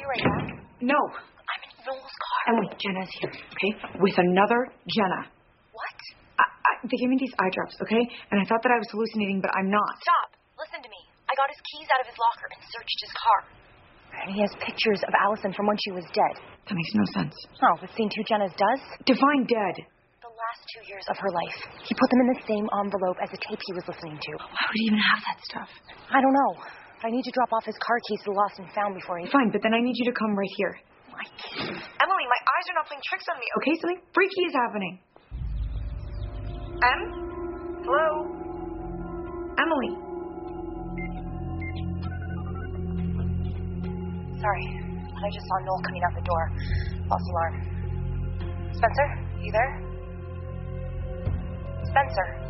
you right now? No. I'm in Noel's car. Emily, Jenna's here, okay? With another Jenna. What? They gave me these eye drops, okay? And I thought that I was hallucinating, but I'm not. Stop. Listen to me. I got his keys out of his locker and searched his car. And he has pictures of Allison from when she was dead. That makes no sense. Oh, but seeing two Jennas does? Divine dead. The last 2 years of her life. He put them in the same envelope as the tape he was listening to. Why would he even have that stuff? I don't know. But I need to drop off his car keys to the lost and found before he... Fine, but then I need you to come right here. My keys. Emily, my eyes are not playing tricks on me, okay? Something freaky is happening. Hello? Emily. Sorry. I just saw Noel coming out the door. False alarm. Spencer, you there? Spencer.